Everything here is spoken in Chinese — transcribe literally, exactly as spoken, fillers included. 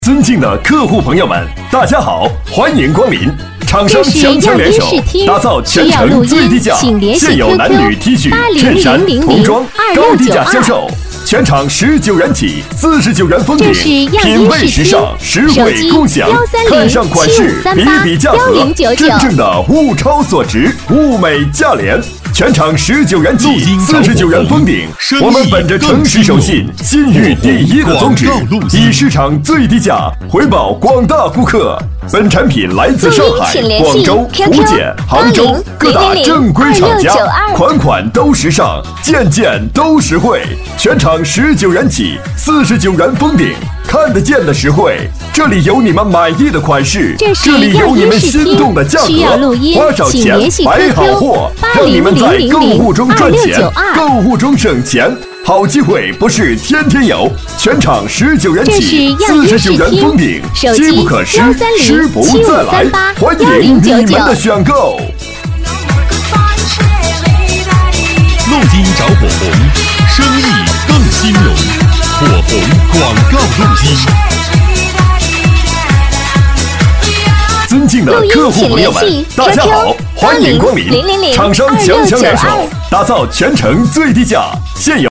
尊敬的客户朋友们，大家好，欢迎光临！厂商强强联手，打造全城最低价，现有男女 T 恤、衬衫、童装高低价销售，全场十九元起，四十九元封顶，品味时尚，实惠共享，看上款式，比比价格，真正的物超所值，物美价廉。全场十九元起，四十九元封顶。我们本着诚实守信、信誉第一的宗旨，以市场最低价回报广大顾客。本产品来自上海、广州、福建、杭州各大正规厂家，款款都时尚，件件都实惠。全场十九元起，四十九元封顶。看得见的实惠，这里有你们满意的款式，这里有你们心动的价格，花少钱买好货，让你们在购物中赚钱，购物中省钱。好机会不是天天有，全场十九元起，四十九元封顶，机不可失，失不再来，欢迎你们的选购。 路金找火红，生意更兴隆。火红广告路金。 尊敬的客户朋友们，大家好，欢迎光临！厂商强强联手，打造全城最低价，现有。